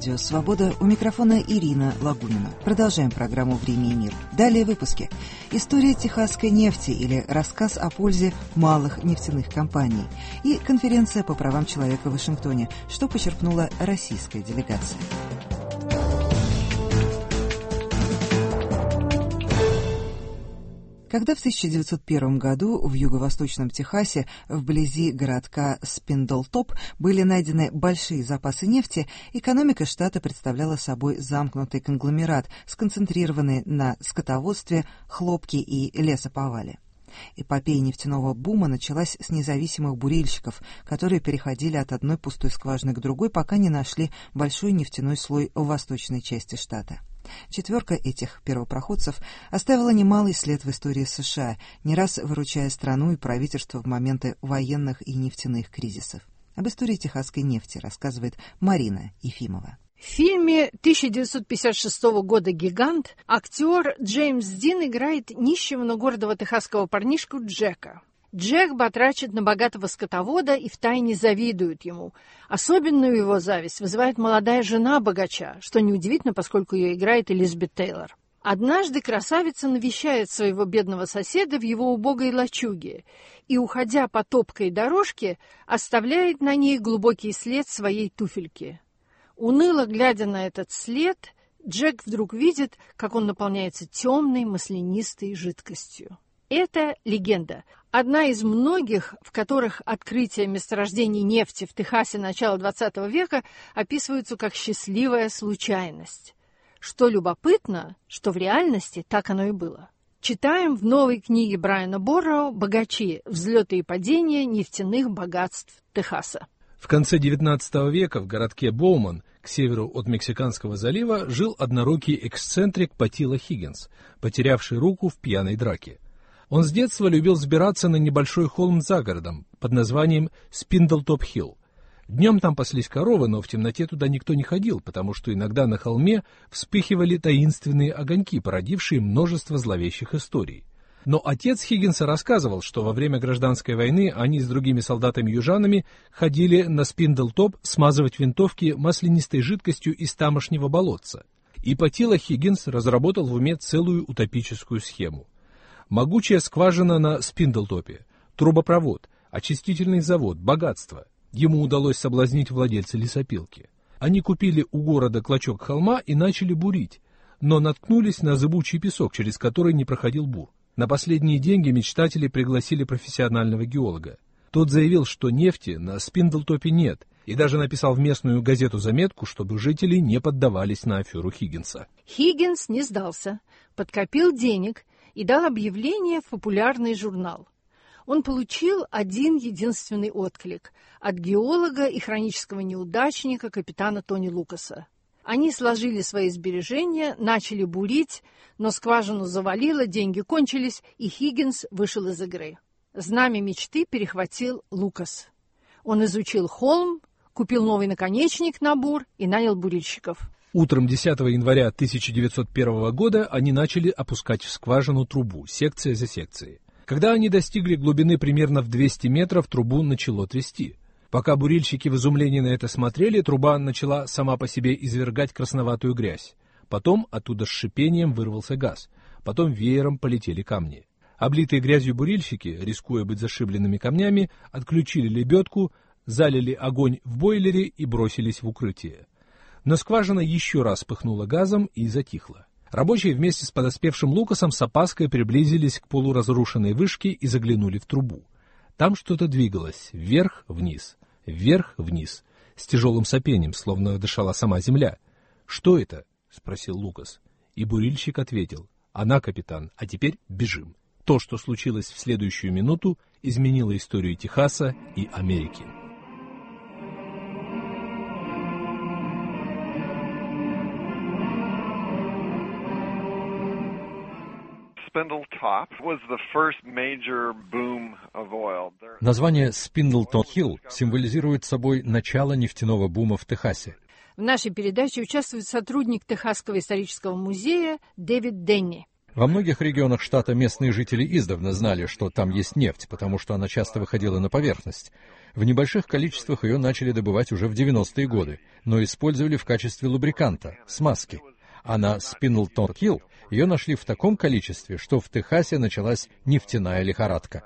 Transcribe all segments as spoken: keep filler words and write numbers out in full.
Радио «Свобода», у микрофона Ирина Лагунина. Продолжаем программу «Время и мир». Далее в выпуске. История техасской нефти или рассказ о пользе малых нефтяных компаний. И конференция по правам человека в Вашингтоне, что почерпнула российская делегация. Когда в тысяча девятьсот первом году в юго-восточном Техасе, вблизи городка Спиндлтоп, были найдены большие запасы нефти, экономика штата представляла собой замкнутый конгломерат, сконцентрированный на скотоводстве, хлопке и лесоповале. Эпопея нефтяного бума началась с независимых бурильщиков, которые переходили от одной пустой скважины к другой, пока не нашли большой нефтяной слой в восточной части штата. Четверка этих первопроходцев оставила немалый след в истории США, не раз выручая страну и правительство в моменты военных и нефтяных кризисов. Об истории техасской нефти рассказывает Марина Ефимова. В фильме тысяча девятьсот пятьдесят шестого года «Гигант» актер Джеймс Дин играет нищего, но гордого техасского парнишку Джека. Джек батрачит на богатого скотовода и втайне завидует ему. Особенную его зависть вызывает молодая жена богача, что неудивительно, поскольку ее играет Элизабет Тейлор. Однажды красавица навещает своего бедного соседа в его убогой лачуге и, уходя по топкой дорожке, оставляет на ней глубокий след своей туфельки. Уныло глядя на этот след, Джек вдруг видит, как он наполняется темной маслянистой жидкостью. Это легенда. Одна из многих, в которых открытие месторождений нефти в Техасе начала двадцатого века описываются как счастливая случайность. Что любопытно, что в реальности так оно и было. Читаем в новой книге Брайана Борроу «Богачи. Взлеты и падения нефтяных богатств Техаса». В конце девятнадцатого века в городке Боуман, к северу от Мексиканского залива, жил однорукий эксцентрик Патила Хиггинс, потерявший руку в пьяной драке. Он с детства любил взбираться на небольшой холм за городом под названием Спиндлтоп-Хилл. Днем там паслись коровы, но в темноте туда никто не ходил, потому что иногда на холме вспыхивали таинственные огоньки, породившие множество зловещих историй. Но отец Хиггинса рассказывал, что во время гражданской войны они с другими солдатами-южанами ходили на Спиндлтоп смазывать винтовки маслянистой жидкостью из тамошнего болотца. И Патила Хиггинс разработал в уме целую утопическую схему. Могучая скважина на Спиндлтопе, трубопровод, очистительный завод, богатство. Ему удалось соблазнить владельца лесопилки. Они купили у города клочок холма и начали бурить, но наткнулись на зыбучий песок, через который не проходил бур. На последние деньги мечтатели пригласили профессионального геолога. Тот заявил, что нефти на Спиндлтопе нет, и даже написал в местную газету заметку, чтобы жители не поддавались на аферу Хиггинса. Хиггинс не сдался, подкопил денег и дал объявление в популярный журнал. Он получил один единственный отклик от геолога и хронического неудачника капитана Тони Лукаса. Они сложили свои сбережения, начали бурить, но скважину завалило, деньги кончились, и Хиггинс вышел из игры. Знамя мечты перехватил Лукас. Он изучил холм, купил новый наконечник на бур и нанял бурильщиков. Утром десятого января тысяча девятьсот первого года они начали опускать в скважину трубу, секция за секцией. Когда они достигли глубины примерно в двести метров, трубу начало трясти. Пока бурильщики в изумлении на это смотрели, труба начала сама по себе извергать красноватую грязь. Потом оттуда с шипением вырвался газ. Потом веером полетели камни. Облитые грязью бурильщики, рискуя быть зашибленными камнями, отключили лебедку, залили огонь в бойлере и бросились в укрытие. Но скважина еще раз пыхнула газом и затихла. Рабочие вместе с подоспевшим Лукасом с опаской приблизились к полуразрушенной вышке и заглянули в трубу. Там что-то двигалось вверх-вниз, вверх-вниз, с тяжелым сопением, словно дышала сама земля. «Что это?» — спросил Лукас. И бурильщик ответил: «Она, капитан, а теперь бежим». То, что случилось в следующую минуту, изменило историю Техаса и Америки. Название Спиндлтоп-Хилл символизирует собой начало нефтяного бума в Техасе. В нашей передаче участвует сотрудник Техасского исторического музея Дэвид Денни. Во многих регионах штата местные жители издавна знали, что там есть нефть, потому что она часто выходила на поверхность. В небольших количествах ее начали добывать уже в девяностые годы, но использовали в качестве лубриканта, смазки. А на Спиндлтон-Хилл ее нашли в таком количестве, что в Техасе началась нефтяная лихорадка.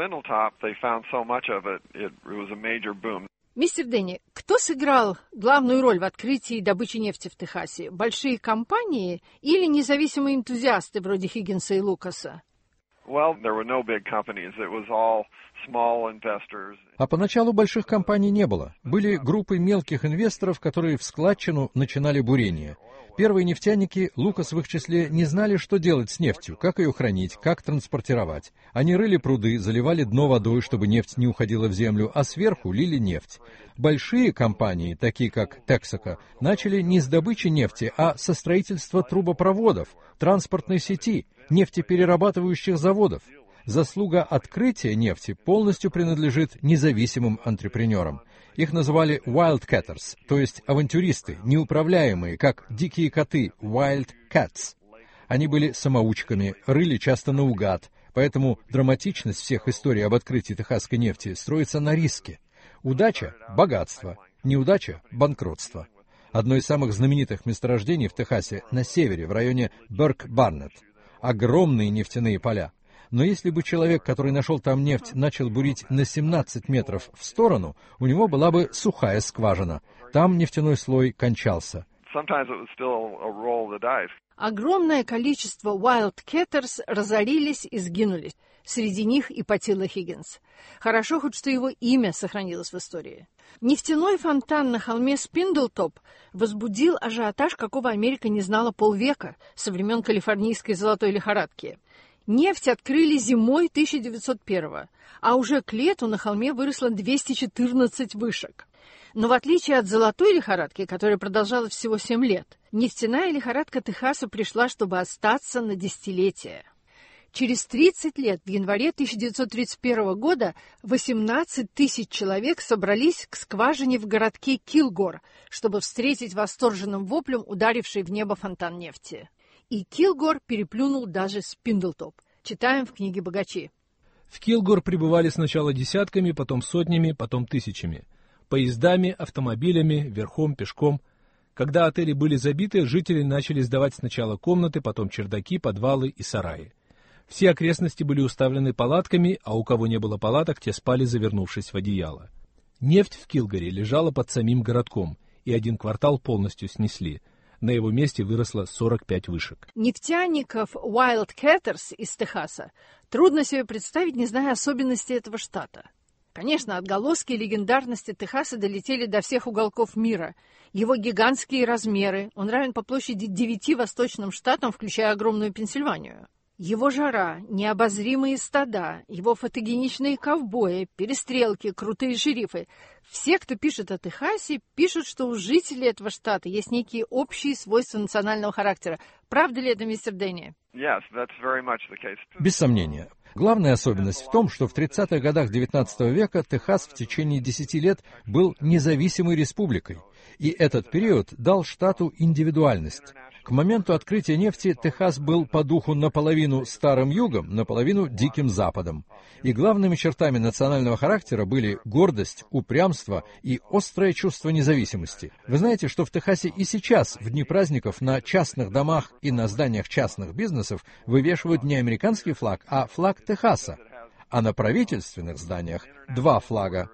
Мистер Дэнни, кто сыграл главную роль в открытии и добыче нефти в Техасе? Большие компании или независимые энтузиасты вроде Хиггинса и Лукаса? А поначалу больших компаний не было. Были группы мелких инвесторов, которые в складчину начинали бурение. Первые нефтяники, Лукас в их числе, не знали, что делать с нефтью, как ее хранить, как транспортировать. Они рыли пруды, заливали дно водой, чтобы нефть не уходила в землю, а сверху лили нефть. Большие компании, такие как Texaco, начали не с добычи нефти, а со строительства трубопроводов, транспортной сети, нефтеперерабатывающих заводов. Заслуга открытия нефти полностью принадлежит независимым антрепренерам. Их называли wildcatters, то есть авантюристы, неуправляемые, как дикие коты, wild cats. Они были самоучками, рыли часто наугад, поэтому драматичность всех историй об открытии техасской нефти строится на риске. Удача — богатство, неудача — банкротство. Одно из самых знаменитых месторождений в Техасе на севере, в районе Берк-Барнетт. Огромные нефтяные поля. Но если бы человек, который нашел там нефть, начал бурить на семнадцать метров в сторону, у него была бы сухая скважина. Там нефтяной слой кончался. Огромное количество wildcatters разорились и сгинули. Среди них и Патила Хиггинс. Хорошо хоть, что его имя сохранилось в истории. Нефтяной фонтан на холме Спиндлтоп возбудил ажиотаж, какого Америка не знала полвека, со времен калифорнийской золотой лихорадки. Нефть открыли зимой тысяча девятьсот первого, а уже к лету на холме выросло двести четырнадцать вышек. Но в отличие от золотой лихорадки, которая продолжалась всего семь лет, нефтяная лихорадка Техаса пришла, чтобы остаться на десятилетия. Через тридцать лет, в январе тысяча девятьсот тридцать первого года, восемнадцать тысяч человек собрались к скважине в городке Килгор, чтобы встретить восторженным воплем ударивший в небо фонтан нефти. И Килгор переплюнул даже Спиндлтоп. Читаем в книге «Богачи». В Килгор прибывали сначала десятками, потом сотнями, потом тысячами. Поездами, автомобилями, верхом, пешком. Когда отели были забиты, жители начали сдавать сначала комнаты, потом чердаки, подвалы и сараи. Все окрестности были уставлены палатками, а у кого не было палаток, те спали, завернувшись в одеяло. Нефть в Килгоре лежала под самим городком, и один квартал полностью снесли. На его месте выросло сорок пять вышек. Нефтяников wildcatters из Техаса трудно себе представить, не зная особенностей этого штата. Конечно, отголоски легендарности Техаса долетели до всех уголков мира. Его гигантские размеры, он равен по площади девяти восточным штатам, включая огромную Пенсильванию. Его жара, необозримые стада, его фотогеничные ковбои, перестрелки, крутые шерифы. Все, кто пишет о Техасе, пишут, что у жителей этого штата есть некие общие свойства национального характера. Правда ли это, мистер Дэнни? Yes, that's very much the case. Без сомнения. Главная особенность в том, что в тридцатых годах девятнадцатого века Техас в течение десяти лет был независимой республикой, и этот период дал штату индивидуальность. К моменту открытия нефти Техас был по духу наполовину Старым Югом, наполовину Диким Западом. И главными чертами национального характера были гордость, упрямство и острое чувство независимости. Вы знаете, что в Техасе и сейчас, в дни праздников, на частных домах и на зданиях частных бизнесов вывешивают не американский флаг, а флаг Техаса. А на правительственных зданиях два флага.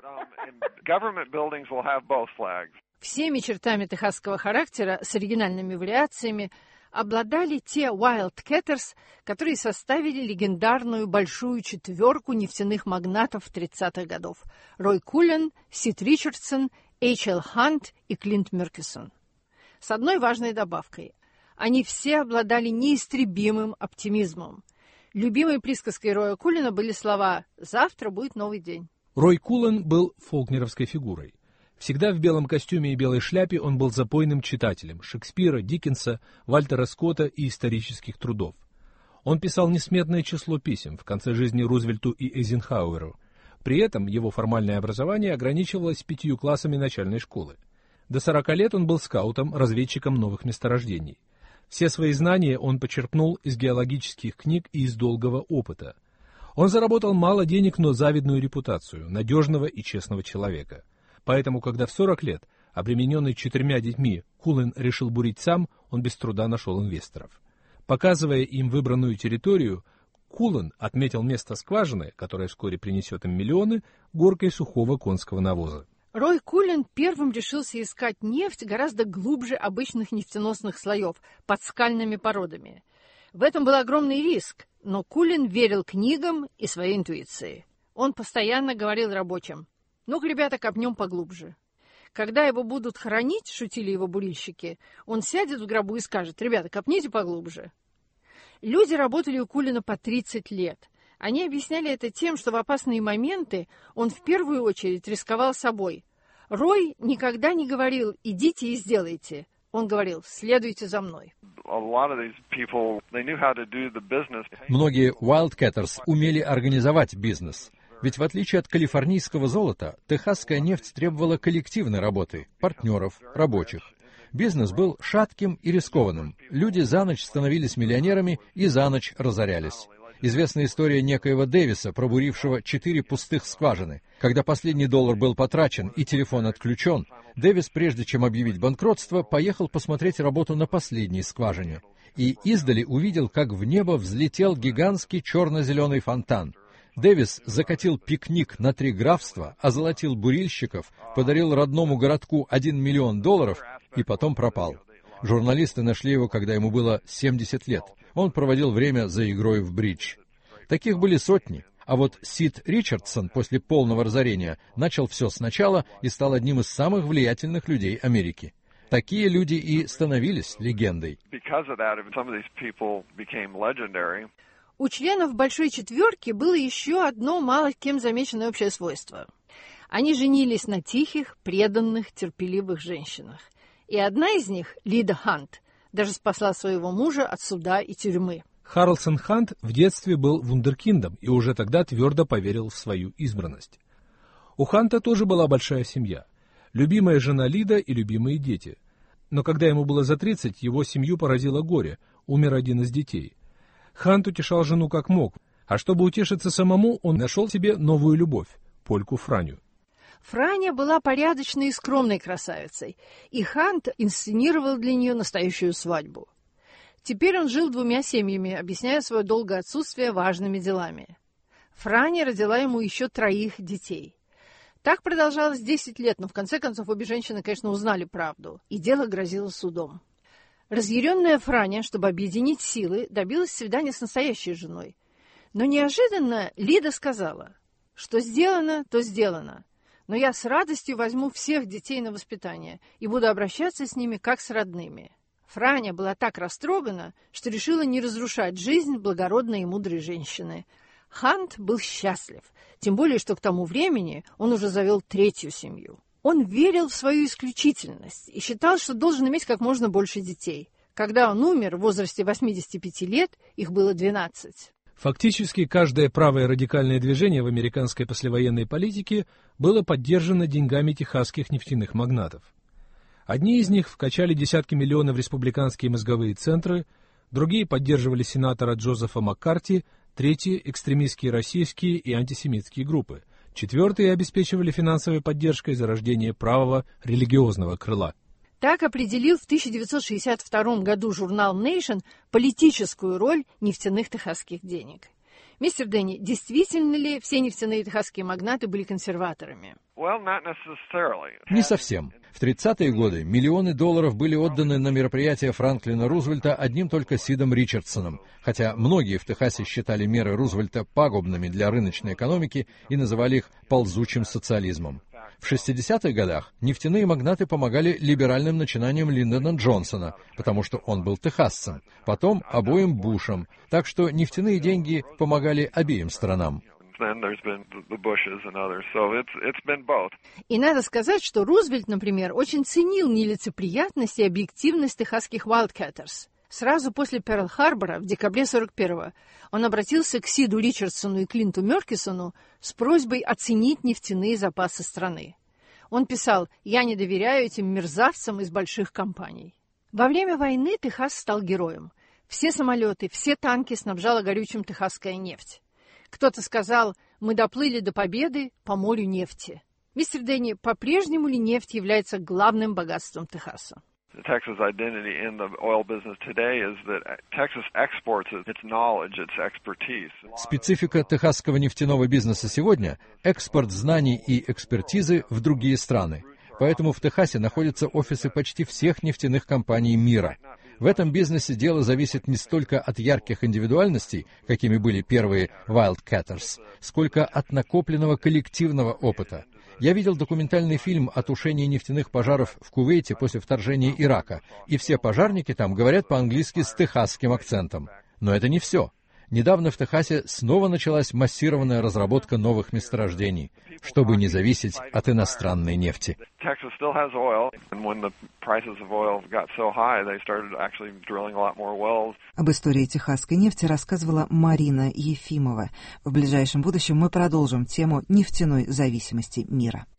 Всеми чертами техасского характера с оригинальными вариациями обладали те wildcatters, которые составили легендарную большую четверку нефтяных магнатов тридцатых годов: Рой Кулен, Сид Ричардсон, Эйч Эл Хант и Клинт Мюркисон. С одной важной добавкой: они все обладали неистребимым оптимизмом. Любимой присказкой Роя Кулена были слова «Завтра будет новый день». Рой Кулен был фолкнеровской фигурой. Всегда в белом костюме и белой шляпе он был запойным читателем Шекспира, Диккенса, Вальтера Скотта и исторических трудов. Он писал несметное число писем в конце жизни Рузвельту и Эйзенхауэру. При этом его формальное образование ограничивалось пятью классами начальной школы. До сорока лет он был скаутом, разведчиком новых месторождений. Все свои знания он почерпнул из геологических книг и из долгого опыта. Он заработал мало денег, но завидную репутацию надежного и честного человека. Поэтому, когда в сорок лет, обремененный четырьмя детьми, Кулен решил бурить сам, он без труда нашел инвесторов. Показывая им выбранную территорию, Кулен отметил место скважины, которая вскоре принесет им миллионы, горкой сухого конского навоза. Рой Кулен первым решился искать нефть гораздо глубже обычных нефтеносных слоев, под скальными породами. В этом был огромный риск, но Кулен верил книгам и своей интуиции. Он постоянно говорил рабочим: «Ну-ка, ребята, копнем поглубже». Когда его будут хоронить, шутили его бурильщики, он сядет в гробу и скажет: «Ребята, копните поглубже». Люди работали у Кулена по тридцать лет. Они объясняли это тем, что в опасные моменты он в первую очередь рисковал собой. Рой никогда не говорил: «Идите и сделайте». Он говорил: «Следуйте за мной». Многие wildcatters умели организовать бизнес. Ведь в отличие от калифорнийского золота, техасская нефть требовала коллективной работы, партнеров, рабочих. Бизнес был шатким и рискованным. Люди за ночь становились миллионерами и за ночь разорялись. Известна история некоего Дэвиса, пробурившего четыре пустых скважины. Когда последний доллар был потрачен и телефон отключен, Дэвис, прежде чем объявить банкротство, поехал посмотреть работу на последней скважине. И издали увидел, как в небо взлетел гигантский черно-зеленый фонтан. Дэвис закатил пикник на три графства, озолотил бурильщиков, подарил родному городку один миллион долларов и потом пропал. Журналисты нашли его, когда ему было семьдесят лет. Он проводил время за игрой в бридж. Таких были сотни. А вот Сид Ричардсон после полного разорения начал все сначала и стал одним из самых влиятельных людей Америки. Такие люди и становились легендой. У членов Большой Четверки было еще одно мало кем замеченное общее свойство. Они женились на тихих, преданных, терпеливых женщинах. И одна из них, Лида Хант, даже спасла своего мужа от суда и тюрьмы. Харлсон Хант в детстве был вундеркиндом и уже тогда твердо поверил в свою избранность. У Ханта тоже была большая семья. Любимая жена Лида и любимые дети. Но когда ему было за тридцать, его семью поразило горе, умер один из детей. Хант утешал жену как мог, а чтобы утешиться самому, он нашел себе новую любовь — польку Франю. Франя была порядочной и скромной красавицей, и Хант инсценировал для нее настоящую свадьбу. Теперь он жил двумя семьями, объясняя свое долгое отсутствие важными делами. Франя родила ему еще троих детей. Так продолжалось десять лет, но в конце концов обе женщины, конечно, узнали правду, и дело грозило судом. Разъяренная Франя, чтобы объединить силы, добилась свидания с настоящей женой. Но неожиданно Лида сказала: «Что сделано, то сделано. Но я с радостью возьму всех детей на воспитание и буду обращаться с ними как с родными». Франя была так растрогана, что решила не разрушать жизнь благородной и мудрой женщины. Хант был счастлив, тем более, что к тому времени он уже завел третью семью. Он верил в свою исключительность и считал, что должен иметь как можно больше детей. Когда он умер в возрасте восьмидесяти пяти лет, их было двенадцать. Фактически каждое правое радикальное движение в американской послевоенной политике было поддержано деньгами техасских нефтяных магнатов. Одни из них вкачали десятки миллионов в республиканские мозговые центры, другие поддерживали сенатора Джозефа Маккарти, третьи — экстремистские российские и антисемитские группы, четвертые обеспечивали финансовой поддержкой зарождение правого религиозного крыла. Так определил в тысяча девятьсот шестьдесят втором году журнал Nation политическую роль нефтяных техасских денег. Мистер Дэнни, действительно ли все нефтяные техасские магнаты были консерваторами? Не совсем. В тридцатые годы миллионы долларов были отданы на мероприятия Франклина Рузвельта одним только Сидом Ричардсоном, хотя многие в Техасе считали меры Рузвельта пагубными для рыночной экономики и называли их ползучим социализмом. В шестидесятых годах нефтяные магнаты помогали либеральным начинаниям Линдона Джонсона, потому что он был техасцем, потом обоим Бушам, так что нефтяные деньги помогали обеим сторонам. И надо сказать, что Рузвельт, например, очень ценил нелицеприятность и объективность техасских wildcatters. Сразу после Перл-Харбора в декабре сорок первого он обратился к Сиду Ричардсону и Клинту Мёркисону с просьбой оценить нефтяные запасы страны. Он писал: «Я не доверяю этим мерзавцам из больших компаний». Во время войны Техас стал героем. Все самолеты, все танки снабжала горючим техасская нефть. Кто-то сказал, мы доплыли до победы по морю нефти. Мистер Дэнни, по-прежнему ли нефть является главным богатством Техаса? Texas' identity in the oil business today is that Texas exports its knowledge, its expertise. Специфика техасского нефтяного бизнеса сегодня – экспорт знаний и экспертизы в другие страны. Поэтому в Техасе находятся офисы почти всех нефтяных компаний мира. В этом бизнесе дело зависит не столько от ярких индивидуальностей, какими были первые Wildcatters, сколько от накопленного коллективного опыта. Я видел документальный фильм о тушении нефтяных пожаров в Кувейте после вторжения Ирака, и все пожарники там говорят по-английски с техасским акцентом. Но это не все. Недавно в Техасе снова началась массированная разработка новых месторождений, чтобы не зависеть от иностранной нефти. Об истории техасской нефти рассказывала Марина Ефимова. В ближайшем будущем мы продолжим тему нефтяной зависимости мира.